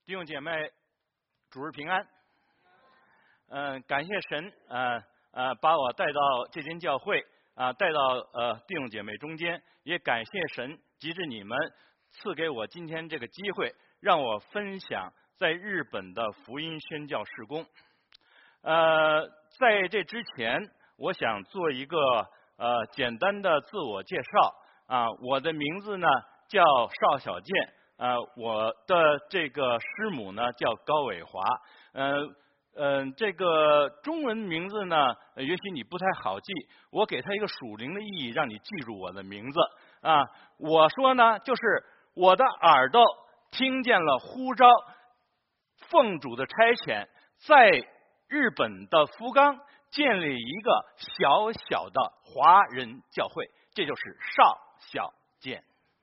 弟兄姐妹，主日平安。感谢神把我带到这间教会带到弟兄姐妹中间，也感谢神及着你们赐给我今天这个机会，让我分享在日本的福音宣教事工。在这之前，我想做一个简单的自我介绍我的名字呢叫邵小健。我的这个师母呢叫高伟华，这个中文名字呢，也许你不太好记，我给它一个属灵的意义，让你记住我的名字我说呢，就是我的耳朵听见了呼召，奉主的差遣，在日本的福冈建立一个小小的华人教会，这就是邵小健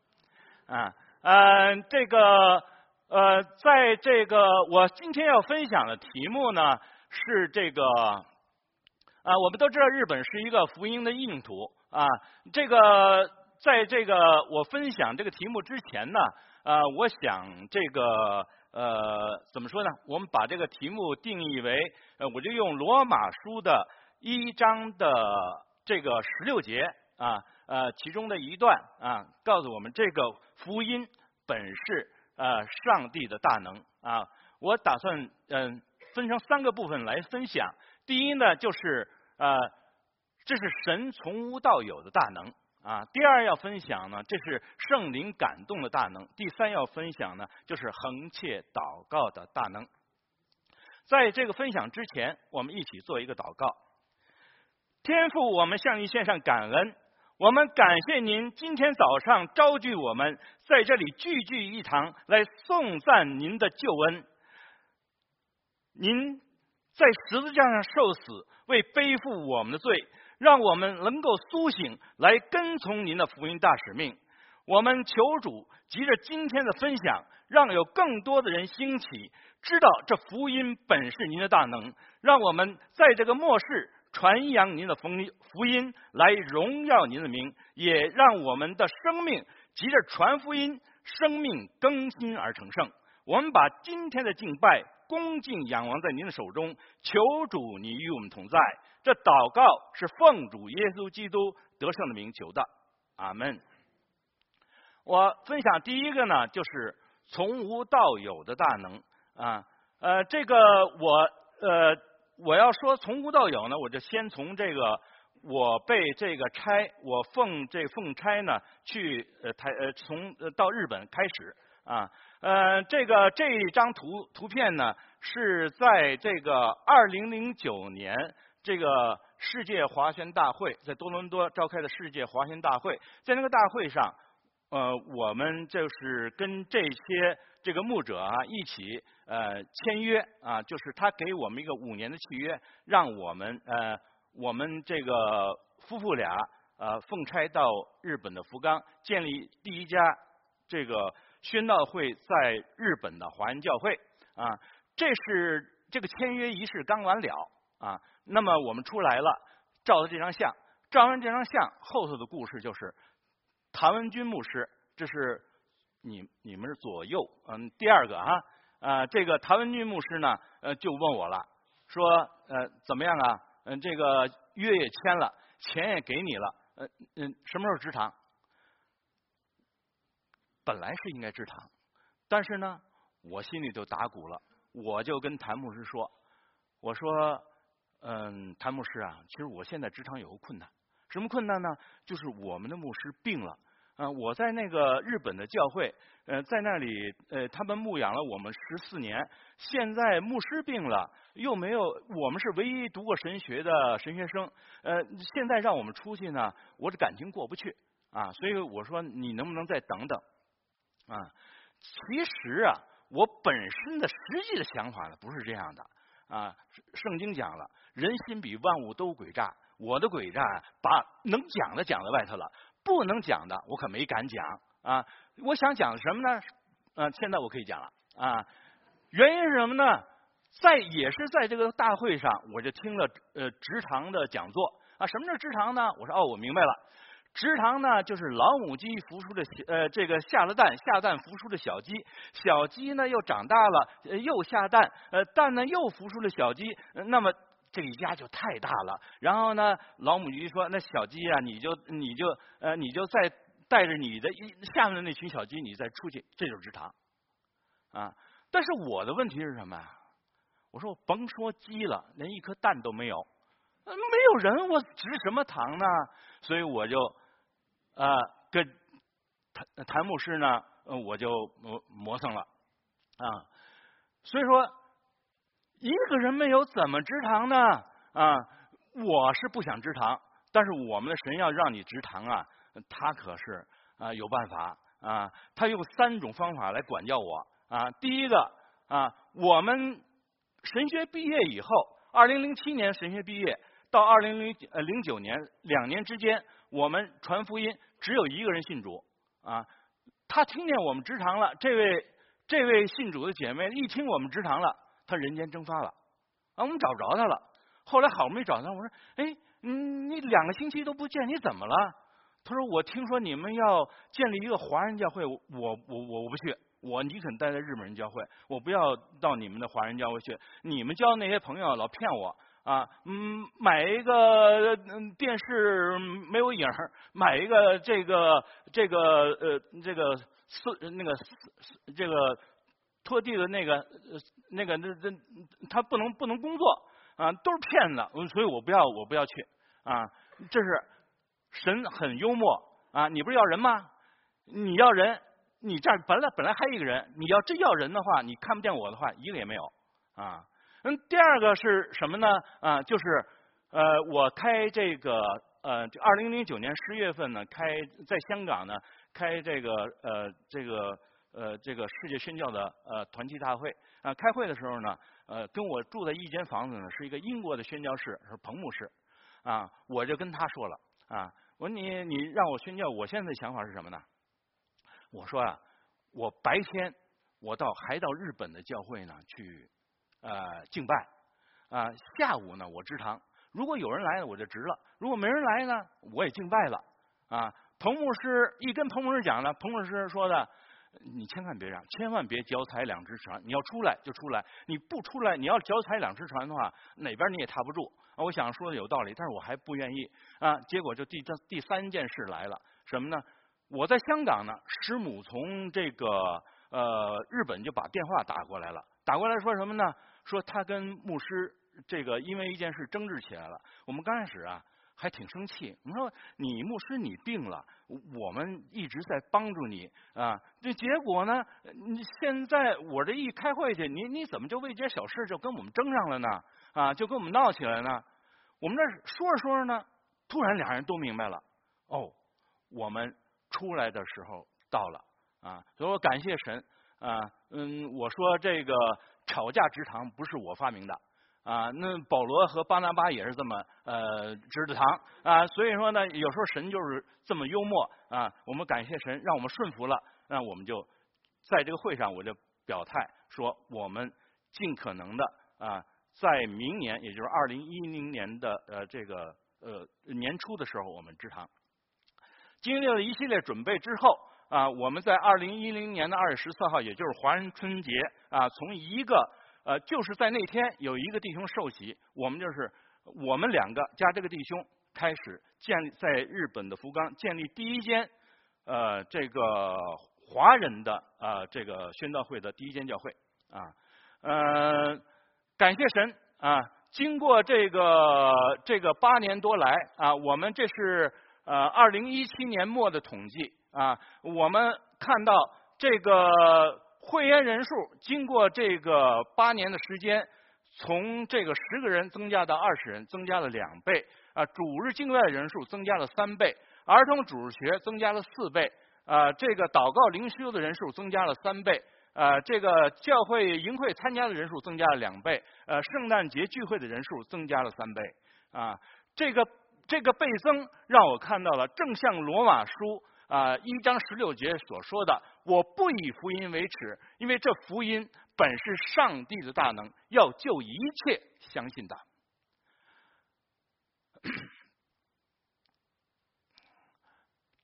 在这个我今天要分享的题目呢是这个我们都知道日本是一个福音的硬土这个在这个我分享这个题目之前呢我想这个怎么说呢？我们把这个题目定义为我就用罗马书的1章的这个16节其中的一段告诉我们这个福音本是上帝的大能我打算分成3个部分来分享。第一呢，就是这是神从无到有的大能第二要分享呢，这是圣灵感动的大能。第3要分享呢，就是恒切祷告的大能。在这个分享之前，我们一起做一个祷告。天父，我们向你献上感恩，我们感谢您今天早上召聚我们在这里聚一堂，来颂赞您的救恩。您在十字架上受死，为背负我们的罪，让我们能够苏醒，来跟从您的福音大使命。我们求主藉着今天的分享，让有更多的人兴起，知道这福音本是您的大能，让我们在这个末世传扬您的福音，来荣耀您的名，也让我们的生命藉着传福音，生命更新而成圣。我们把今天的敬拜恭敬仰望在您的手中，求主你与我们同在。这祷告是奉主耶稣基督得胜的名求的，阿们。我分享第一个呢，就是从无到有的大能这个我要说从无到有呢，我就先从这个我被这个差，我奉差呢去到日本开始这一张图片呢是在这个2009年这个世界滑旋大会在多伦多召开的世界滑旋大会，在那个大会上我们就是跟这个牧者一起签约就是他给我们一个5年的契约，让我们这个夫妇俩奉差到日本的福冈，建立第一家这个宣道会在日本的华人教会这个签约仪式刚完了那么我们出来了，照了这张相，照完这张相后头的故事就是谭文军牧师，这是你们是左右第二个这个谭文军牧师呢就问我了，说怎么样这个约也签了，钱也给你了什么时候支堂？本来是应该支堂，但是呢我心里就打鼓了，我就跟谭牧师说，我说谭牧师其实我现在支堂有个困难。什么困难呢？就是我们的牧师病了我在那个日本的教会在那里他们牧养了我们14年，现在牧师病了，又没有我们是唯一读过神学的神学生现在让我们出去呢，我这感情过不去所以我说你能不能再等等其实我本身的实际的想法呢不是这样的圣经讲了，人心比万物都诡诈，我的诡诈把能讲的讲在外头了，不能讲的我可没敢讲我想讲什么呢现在我可以讲了原因是什么呢？也是在这个大会上，我就听了职堂的讲座什么是职堂呢？我说我明白了， 直肠呢，就是老母鸡孵出的这个下了蛋，下蛋孵出的小鸡，小鸡呢又长大了，又下蛋，蛋呢又孵出了小鸡，那么这一家就太大了。然后呢，老母鸡说：“那小鸡啊，你就再带着你的下面的那群小鸡，你再出去，这就是直肠啊。”但是我的问题是什么呀？我说我甭说鸡了，连一颗蛋都没有，没有人，我直什么堂呢？所以我就跟谭牧师呢，我就磨蹭了啊。所以说，一个人没有怎么直堂呢？啊，我是不想直堂，但是我们的神要让你直堂啊，他可是有办法啊，他用3种方法来管教我啊。第一个啊，我们神学毕业以后，2007年神学毕业到2009年2年之间，我们传福音只有一个人信主啊。他听见我们直堂了，这位信主的姐妹一听我们直堂了，她人间蒸发了啊，我们找不着她了。后来好不容易找她，我说：“哎，你2个星期都不见，你怎么了？”她说：“我听说你们要建立一个华人教会，我不去。我宁肯待在日本人教会，我不要到你们的华人教会去。你们交那些朋友老骗我啊，买一个电视没有影，买一个这个拖地的他不能工作啊，都是骗子，所以我不要去啊。这是神很幽默啊，你不是要人吗？你要人。”你这儿本来还一个人，你要真要人的话，你看不见我的话，一个也没有啊。第二个是什么呢？啊，就是我开这个2009年10月份呢，在香港呢开这个世界宣教的团契大会啊。开会的时候呢，跟我住在一间房子呢，是一个英国的宣教士，是彭牧师啊。我就跟他说了啊，我说你让我宣教，我现在的想法是什么呢？我说啊，我白天还到日本的教会呢去敬拜啊，下午呢我直堂，如果有人来呢我就直了，如果没人来呢我也敬拜了啊。彭牧师一跟彭牧师讲了，彭牧师说的，你千万别让，千万别脚踩2只船，你要出来就出来，你不出来，你要脚踩2只船的话，哪边你也踏不住啊。我想说的有道理，但是我还不愿意啊。结果就第3件事来了，什么呢？我在香港呢，师母从这个日本就把电话打过来了，打过来说什么呢？说他跟牧师这个因为一件事争执起来了。我们刚开始啊还挺生气，我们说你牧师你病了，我们一直在帮助你啊，这结果呢，你现在我这一开会去，你怎么就为这小事就跟我们争上了呢？啊，就跟我们闹起来呢？我们这说着说着呢，突然2人都明白了，哦，我们出来的时候到了啊，所以我感谢神啊。我说这个吵架直堂不是我发明的啊，那保罗和巴拿巴也是这么直的堂啊。所以说呢，有时候神就是这么幽默啊。我们感谢神，让我们顺服了，那我们就在这个会上我就表态说，我们尽可能的啊，在明年，也就是2010年的这个年初的时候，我们直堂。经历了一系列准备之后啊，我们在2010年的2月14号，也就是华人春节啊，从一个就是在那天有一个弟兄受洗，我们2个加这个弟兄开始建立在日本的福冈建立第一间这个华人的这个宣道会的第一间教会啊。感谢神啊，经过这个8年多来啊，我们这是2017年末的统计啊，我们看到这个会员人数经过这个8年的时间，从这个10个人增加到20人，增加了2倍啊。主日敬拜的人数增加了3倍，儿童主日学增加了4倍啊。这个祷告灵修的人数增加了3倍。这个教会营会参加的人数增加了2倍，圣诞节聚会的人数增加了3倍啊。这个倍增让我看到了，正像罗马书1章16节所说的：“我不以福音为耻，因为这福音本是上帝的大能，要救一切相信的。”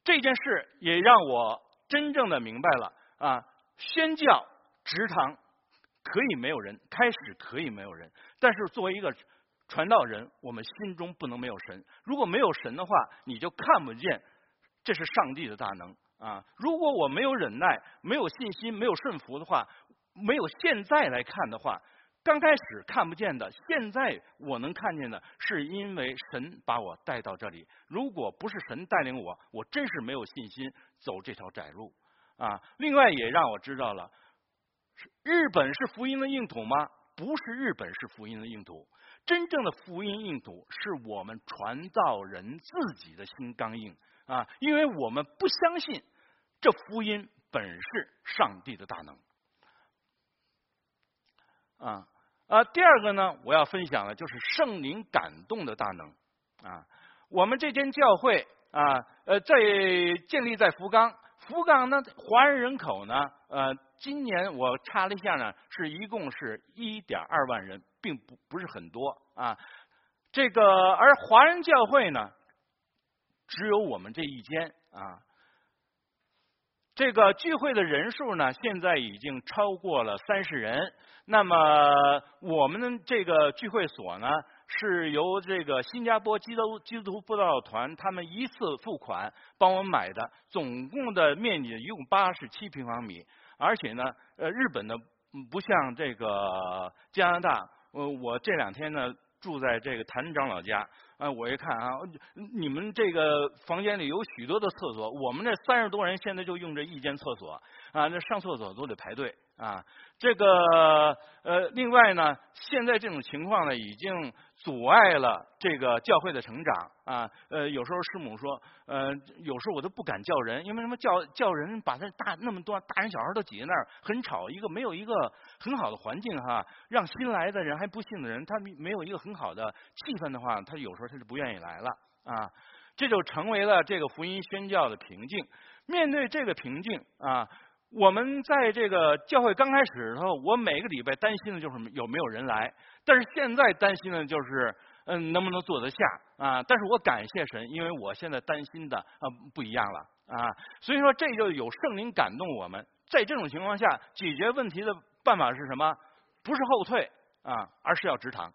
这件事也让我真正的明白了啊，宣教职堂可以没有人，开始可以没有人，但是作为一个传道人，我们心中不能没有神。如果没有神的话，你就看不见这是上帝的大能啊！如果我没有忍耐，没有信心，没有顺服的话，没有现在来看的话，刚开始看不见的，现在我能看见的，是因为神把我带到这里。如果不是神带领我，我真是没有信心走这条窄路啊！另外也让我知道了，日本是福音的硬土吗？不是，日本是福音的硬土。真正的福音硬土是我们传道人自己的心刚硬啊，因为我们不相信这福音本是上帝的大能第二个呢，我要分享的就是圣灵感动的大能啊。我们这间教会在建立在福冈呢，华人人口呢今年我查了一下呢，一共是1.2万人，并不是很多啊。而华人教会呢，只有我们这一间啊。这个聚会的人数呢，现在已经超过了30人。那么我们的这个聚会所呢，是由这个新加坡基督徒布道团他们一次付款帮我们买的，总共的面积一共87平方米。而且呢，日本呢不像这个加拿大，我这2天呢住在这个谭长老家我一看你们这个房间里有许多的厕所，我们这30多人现在就用这一间厕所那上厕所都得排队另外呢，现在这种情况呢，已经阻碍了这个教会的成长有时候师母说有时候我都不敢叫人，因为什么叫人把那么多大人小孩都挤在那儿很吵，没有一个很好的环境让新来的人还不信的人他没有一个很好的气氛的话，他有时候他就不愿意来了这就成为了这个福音宣教的瓶颈。面对这个瓶颈我们在这个教会刚开始的时候，我每个礼拜担心的就是有没有人来，但是现在担心的就是能不能坐得下但是我感谢神，因为我现在担心的不一样了所以说这就有圣灵感动我们。在这种情况下，解决问题的办法是什么？不是后退而是要直堂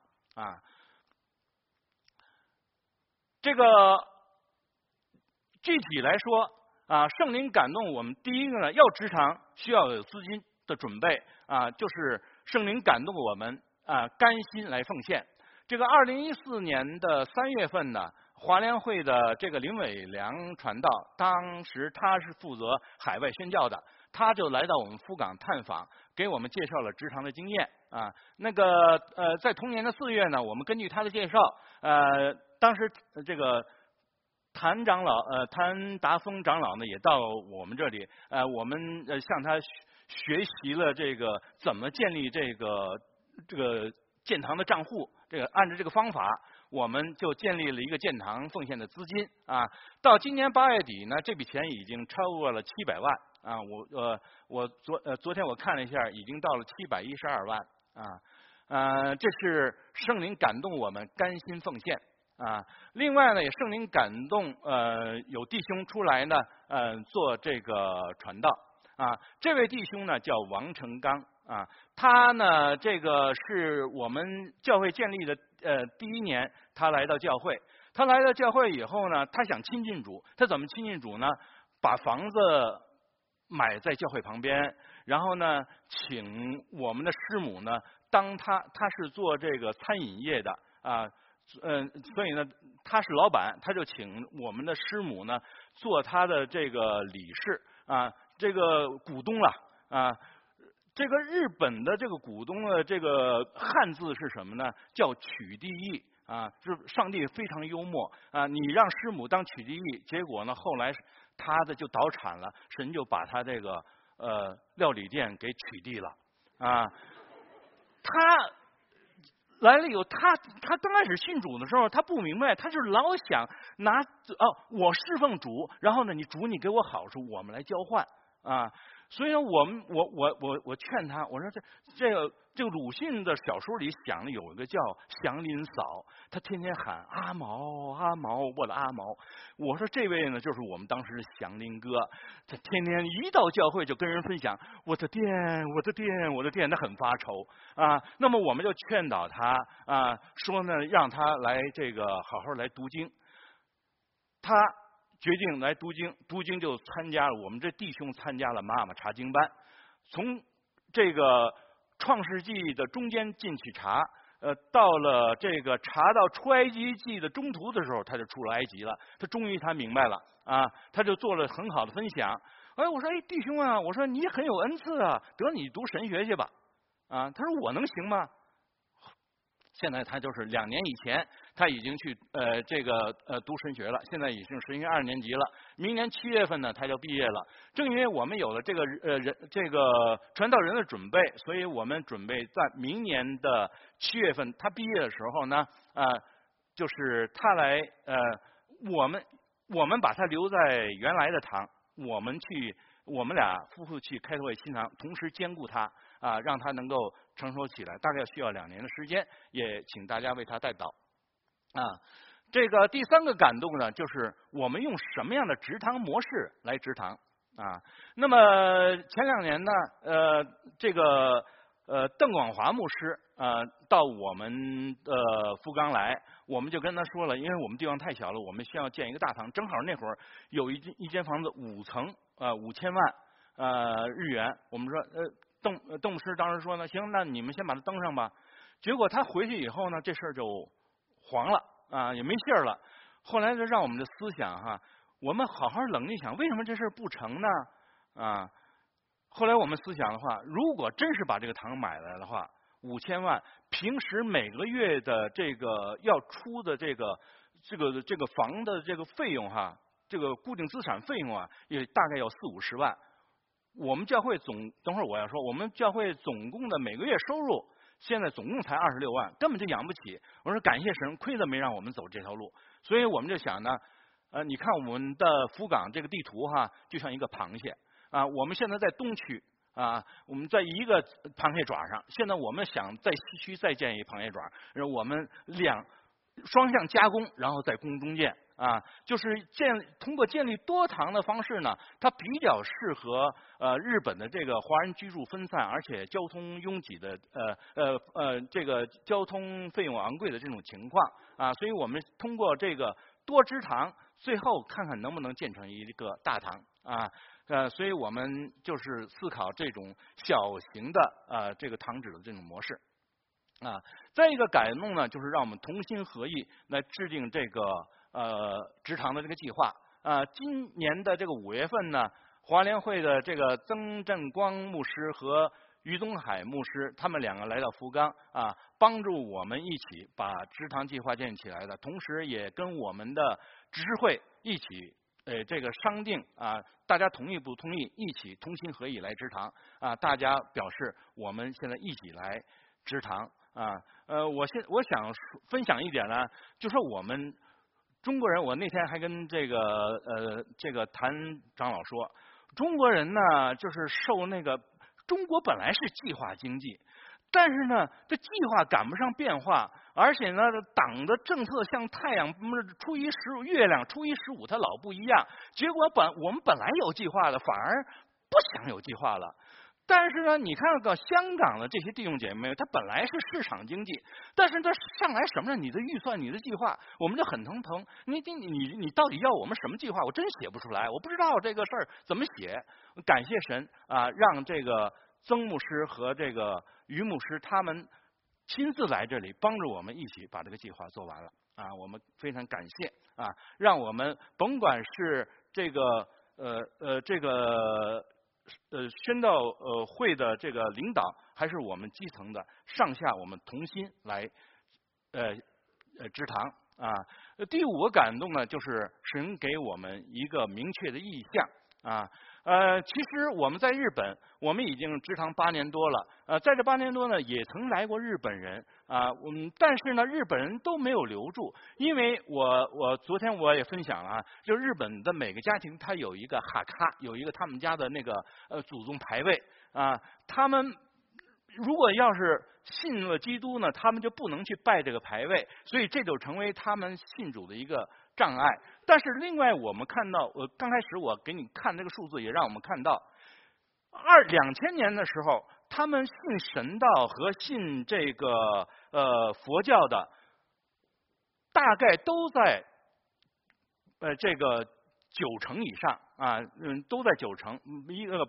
这个具体来说圣灵感动我们，第一个呢，要直堂需要有资金的准备就是圣灵感动我们甘心来奉献。这个2014年的3月份呢，华联会的这个林伟良传道，当时他是负责海外宣教的，他就来到我们福冈探访，给我们介绍了直堂的经验在同年的4月呢，我们根据他的介绍当时这个谭达峰长老呢也到我们这里我们向他学习了这个怎么建立这个建堂的账户，按照这个方法，我们就建立了一个建堂奉献的资金到今年8月底呢，这笔钱已经超过了700万我昨天我看了一下，已经到了712万这是圣灵感动我们甘心奉献另外呢，也圣灵感动有弟兄出来呢做这个传道这位弟兄呢叫王成刚他呢这个是我们教会建立的第1年，他来到教会。他来到教会以后呢，他想亲近主。他怎么亲近主呢？把房子买在教会旁边，然后呢请我们的师母呢当他是做这个餐饮业的所以呢他是老板，他就请我们的师母呢做他的这个理事这个股东了这个日本的这个股东的这个汉字是什么呢？叫取缔役就是上帝非常幽默你让师母当取缔役，结果呢后来他的就倒产了，神就把他这个料理店给取缔了他来了以后，他刚开始信主的时候，他不明白，他就是老想拿我侍奉主，然后呢，主你给我好处，我们来交换啊。所以呢，我劝他，我说这个鲁迅的小说里讲的有一个叫祥林嫂，他天天喊阿毛阿毛，我的阿毛。我说这位呢，就是我们当时的祥林哥，他天天一到教会就跟人分享我的店，我的店，我的店，他很发愁啊。那么我们就劝导他啊，说呢，让他来这个好好来读经。他决定来读经，读经就参加了我们这弟兄参加了妈妈查经班，从这个创世纪的中间进去查，到了这个查到出埃及记的中途的时候，他就出了埃及了。他终于他明白了啊，他就做了很好的分享。哎，我说哎弟兄啊，我说你很有恩赐啊，得你读神学去吧。啊，他说我能行吗？现在他就是2年以前，他已经去读神学了，现在已经神学2年级了。明年7月份呢，他就毕业了。正因为我们有了这个传道人的准备，所以我们准备在明年的7月份他毕业的时候呢，就是他来我们把他留在原来的堂，我们俩夫妇去开拓会新堂，同时兼顾他啊，让他能够成熟起来，大概需要2年的时间，也请大家为他代祷啊。这个第3个感动呢，就是我们用什么样的植堂模式来植堂啊？那么前2年呢，这个邓广华牧师到我们的福冈来，我们就跟他说了，因为我们地方太小了，我们需要建一个大堂，正好那会儿有一间房子5层，5000万日元。我们说邓牧师当时说呢，行，那你们先把它登上吧。结果他回去以后呢，这事儿就黄了啊，也没信儿了。后来就让我们的思想我们好好冷静想，为什么这事儿不成呢？啊，后来我们思想的话，如果真是把这个堂买来的话，5000万，平时每个月的这个要出的这个房的这个费用这个固定资产费用也大概要40-50万。我们教会等会儿我要说，我们教会总共的每个月收入现在总共才26万，根本就养不起。我说感谢神，亏得没让我们走这条路。所以我们就想呢，你看我们的福冈这个地图就像一个螃蟹啊，我们现在在东区我们在一个螃蟹爪上，现在我们想在西区再建一螃蟹爪，我们双向加工，然后在宫中建就是通过建立多堂的方式呢，它比较适合日本的这个华人居住分散，而且交通拥挤的这个交通费用昂贵的这种情况所以我们通过这个多支堂，最后看看能不能建成一个大堂所以我们就是思考这种小型的这个堂址的这种模式再一个改动呢，就是让我们同心合意来制定这个植堂的这个计划今年的这个5月份呢，华联会的这个曾振光牧师和于东海牧师，他们2个来到福冈帮助我们一起把植堂计划建起来的，同时也跟我们的执事会一起这个商定大家同意不同意，一起同心合意来植堂大家表示我们现在一起来植堂我想分享一点呢，就说我们中国人，我那天还跟这个谭长老说，中国人呢就是受中国本来是计划经济，但是呢这计划赶不上变化，而且呢党的政策像太阳初一15月亮初一15它老不一样，结果我们本来有计划的，反而不想有计划了。但是呢，你看到香港的这些弟兄姐妹，他本来是市场经济，但是他上来什么呢？你的预算、你的计划，我们就很头疼。你到底要我们什么计划？我真写不出来，我不知道这个事儿怎么写。感谢神让这个曾牧师和这个于牧师他们亲自来这里帮助我们一起把这个计划做完了我们非常感谢让我们甭管是这个宣道会的这个领导，还是我们基层的上下，我们同心来植堂第5个感动呢，就是神给我们一个明确的意向其实我们在日本，我们已经职堂8年多了。在这8年多呢，也曾来过日本人但是呢，日本人都没有留住，因为我昨天我也分享了就日本的每个家庭他有一个哈卡，有一个他们家的那个祖宗牌位他们如果要是信了基督呢，他们就不能去拜这个牌位，所以这就成为他们信主的一个障碍。但是另外我们看到，刚开始我给你看这个数字，也让我们看到2000年的时候，他们信神道和信这个佛教的，大概都在这个90%以上都在90%，一个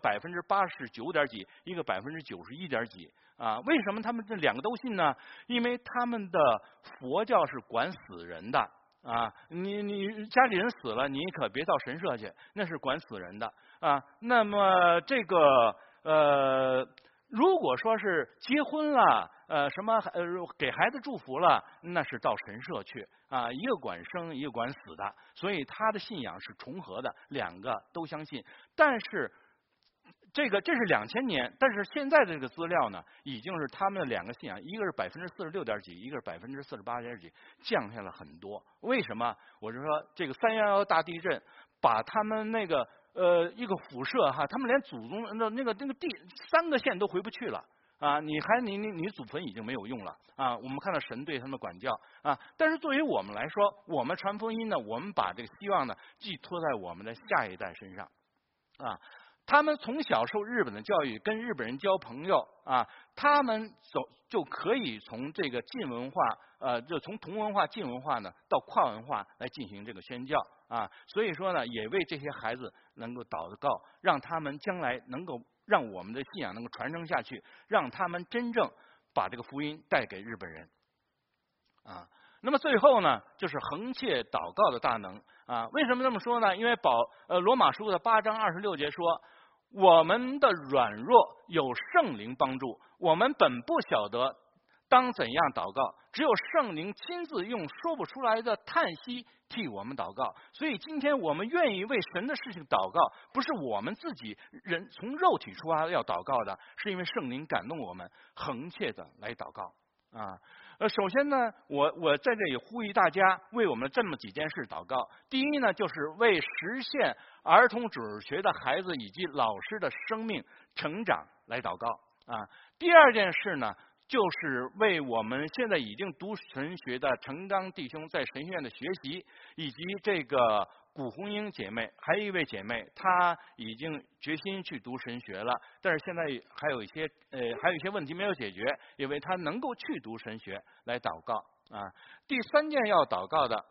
89点几，一个91点几为什么他们这2个都信呢？因为他们的佛教是管死人的你家里人死了，你可别到神社去，那是管死人的那么这个如果说是结婚了什么给孩子祝福了，那是到神社去一个管生，一个管死的，所以他的信仰是重合的，2个都相信。但是这是2000年，但是现在的这个资料呢，已经是他们的2个信仰，一个是46点几，一个是48点几，降下了很多。为什么？我是说这个311大地震把他们那个一个辐射他们连祖宗那个地3个县都回不去了你祖坟已经没有用了我们看到神对他们管教但是作为我们来说，我们传福音呢，我们把这个希望呢寄托在我们的下一代身上他们从小受日本的教育，跟日本人交朋友他们就可以从这个近文化就从同文化近文化呢到跨文化来进行这个宣教所以说呢，也为这些孩子能够祷告，让他们将来能够让我们的信仰能够传承下去，让他们真正把这个福音带给日本人那么最后呢，就是横切祷告的大能为什么这么说呢？因为罗马书的8章26节说，我们的软弱有圣灵帮助，我们本不晓得当怎样祷告，只有圣灵亲自用说不出来的叹息替我们祷告。所以今天我们愿意为神的事情祷告，不是我们自己人从肉体出发要祷告的，是因为圣灵感动我们横切的来祷告首先呢，我在这里呼吁大家为我们这么几件事祷告。第一呢，就是为实现儿童主日学的孩子以及老师的生命成长来祷告第二件事呢，就是为我们现在已经读神学的陈刚弟兄在神学院的学习，以及这个古红英姐妹，还有一位姐妹，她已经决心去读神学了，但是现在还有一些问题没有解决，也为她能够去读神学来祷告第3件要祷告的，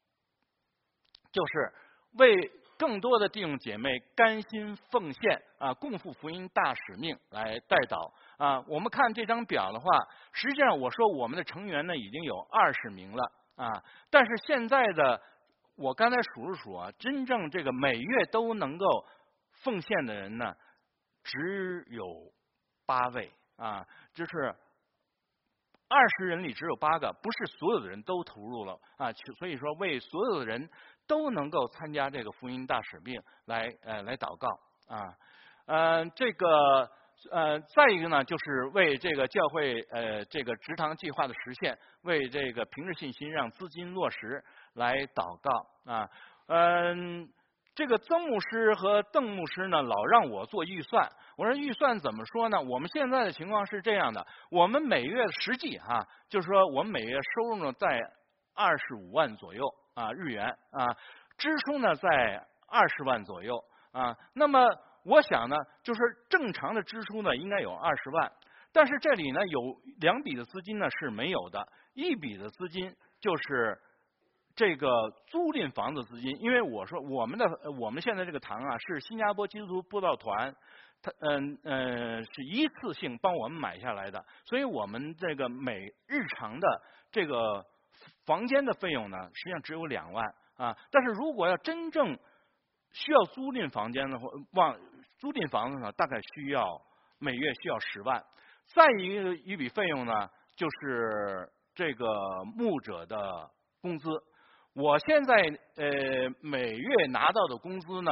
就是为更多的弟兄姐妹甘心奉献共赴福音大使命来代祷我们看这张表的话，实际上我说我们的成员呢已经有20名了但是现在的我刚才数了数真正这个每月都能够奉献的人呢，只有8位就是20人里只有8个，不是所有的人都投入了所以说为所有的人都能够参加这个福音大使命来祷告这个再一个呢，就是为这个教会这个职堂计划的实现，为这个平日信心让资金落实来祷告这个曾牧师和邓牧师呢，老让我做预算。我说预算怎么说呢？我们现在的情况是这样的，我们每月实际就是说我们每月收入呢在25万左右日元支出呢在20万左右那么我想呢，就是正常的支出呢应该有20万，但是这里呢有2笔的资金呢是没有的，一笔的资金就是这个租赁房子资金，因为我说我们现在这个堂是新加坡基督徒布道团，它是一次性帮我们买下来的，所以我们这个每日常的这个房间的费用呢，实际上只有2万但是如果要真正需要租赁房间的话，租赁房子呢，大概每月需要10万。再一笔费用呢，就是这个牧者的工资。我现在每月拿到的工资呢，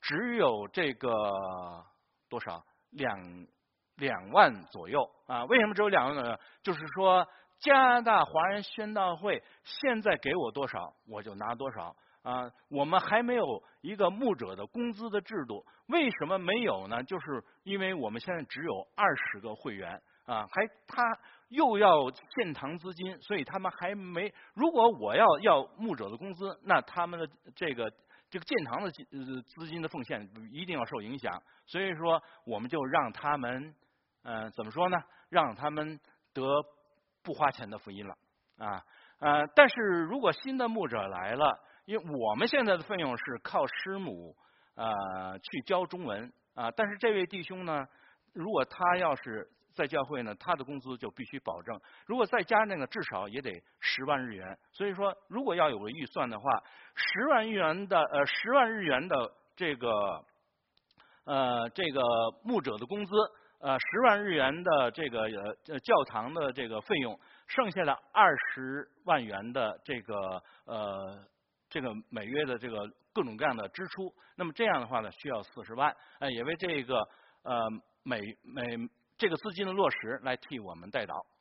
只有这个多少2万左右啊？为什么只有2万左右？就是说加拿大华人宣道会现在给我多少，我就拿多少啊。我们还没有一个牧者的工资的制度，为什么没有呢？就是因为我们现在只有20个会员啊，他又要献堂资金，所以他们还没。如果我要牧者的工资，那他们的这个建堂的资金的奉献一定要受影响。所以说，我们就让他们怎么说呢？让他们得不花钱的福音了但是如果新的牧者来了，因为我们现在的费用是靠师母去教中文但是这位弟兄呢，如果他要是在教会呢，他的工资就必须保证。如果再加那个，至少也得10万日元。所以说，如果要有个预算的话，10万日元的这个牧者的工资，10万日元的这个教堂的这个费用，剩下的20万元的这个每月的这个各种各样的支出。那么这样的话呢，需要40万，也为这个这个资金的落实来替我们代祷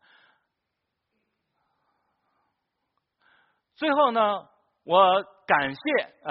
最后呢，我感谢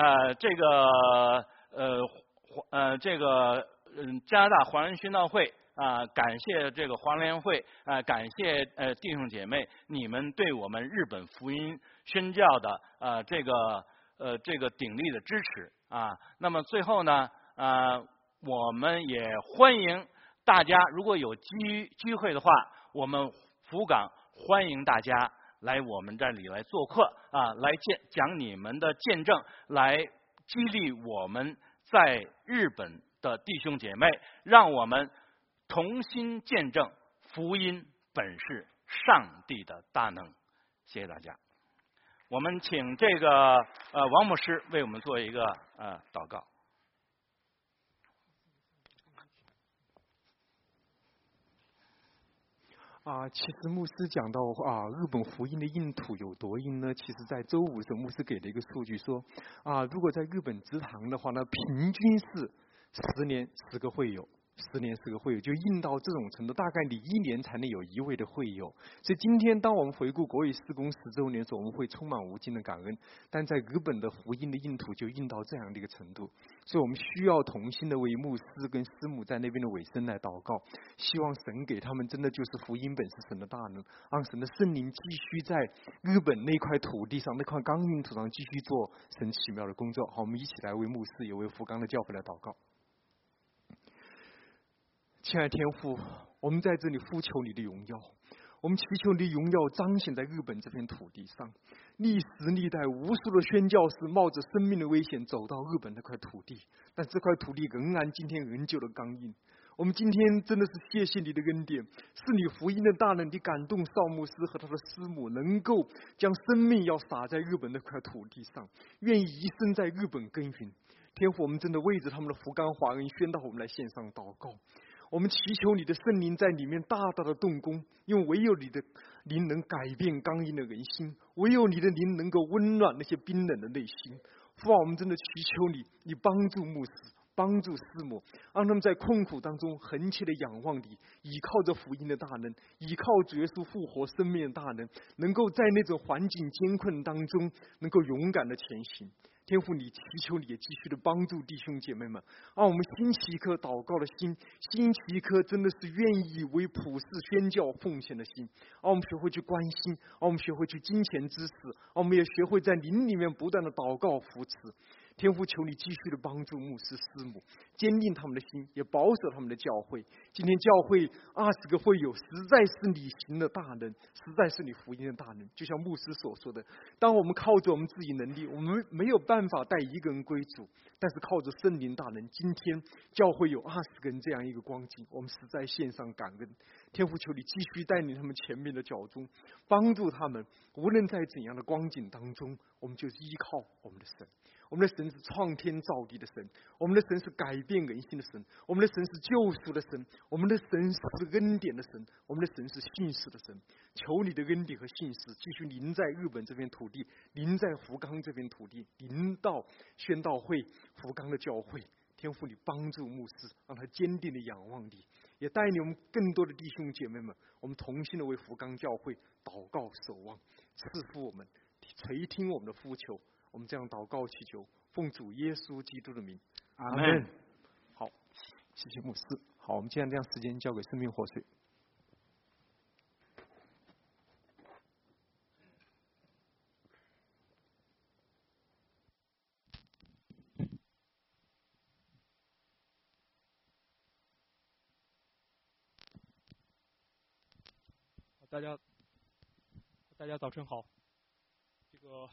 加拿大华人宣道会感谢这个华联会感谢弟兄姐妹，你们对我们日本福音宣教的这个鼎力的支持那么最后呢我们也欢迎大家，如果有机会的话，我们福冈欢迎大家来我们这里来做客来讲你们的见证，来激励我们在日本的弟兄姐妹，让我们同心见证福音本是上帝的大能。谢谢大家。我们请这个王牧师为我们做一个祷告。 其实牧师讲到日本福音的印土有多硬呢？其实在周五的时候，牧师给了一个数据说如果在日本职堂的话呢，平均是10年10个会友，10年10个会友，就硬到这种程度，大概你1年才能有1位的会友。所以今天当我们回顾国语事工10周年的时候，我们会充满无尽的感恩。但在日本的福音的印土就硬到这样的一个程度，所以我们需要同心的为牧师跟师母在那边的委身来祷告，希望神给他们真的就是福音本是神的大能，让神的圣灵继续在日本那块土地上，那块刚硬土上继续做神奇妙的工作。好，我们一起来为牧师也为福冈的教会来祷告。亲爱的天父，我们在这里呼求你的荣耀，我们祈求你的荣耀彰显在日本这片土地上。历史历代无数的宣教士冒着生命的危险走到日本那块土地，但这块土地仍然今天仍旧的刚硬。我们今天真的是谢谢你的恩典，是你福音的大能，你感动邵牧师和他的师母，能够将生命要撒在日本那块土地上，愿意一生在日本耕耘。天父，我们真的为着他们的福冈华人宣道，我们来献上祷告。我们祈求你的圣灵在里面大大的动工，因为唯有你的灵能改变刚硬的人心，唯有你的灵能够温暖那些冰冷的内心。父啊，我们真的祈求你，你帮助牧师，帮助师母，让他们在困苦当中恒切的仰望你，依靠着福音的大能，依靠主耶稣复活生命的大能，能够在那种环境艰困当中能够勇敢的前行。天父，你祈求你也继续的帮助弟兄姐妹们，让我们兴起一颗祷告的心，兴起一颗真的是愿意为普世宣教奉献的心，让我们学会去关心，让我们学会去金钱支持，让我们也学会在灵里面不断的祷告扶持。天父，求你继续的帮助牧师师母，坚定他们的心，也保守他们的教会。今天教会20个会友，实在是你行的大能，实在是你福音的大能。就像牧师所说的，当我们靠着我们自己能力，我们没有办法带一个人归主，但是靠着圣灵大能，今天教会有20个人这样一个光景，我们实在献上感恩。天父，求你继续带领他们前面的脚踪，帮助他们，无论在怎样的光景当中，我们就依靠我们的神。 我们的神是创天造地的神，我们的神是改变人心的神，我们的神是救赎的神，我们的神是恩典的神，我们的神是信实的神。求你的恩典和信实继续临在日本这片土地，临在福冈这片土地，临到宣道会福冈的教会。天父，你帮助牧师，让他坚定的仰望你，也带领我们更多的弟兄姐妹们，我们同心的为福冈教会祷告守望，赐福我们，垂听我们的呼求。我们这样祷告祈求，奉主耶稣基督的名， 阿门。 好，谢谢牧师。好，我们现在将时间交给生命活水。 大家早晨好。这个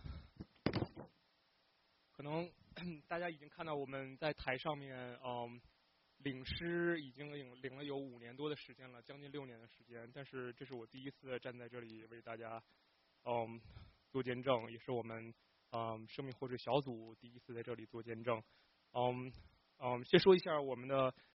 可能大家已经看到我们在台上面，领诗已经领了有5年多的时间了，将近6年的时间。但是这是我第一次站在这里为大家，做见证，也是我们生命活水小组第一次在这里做见证。先说一下我们的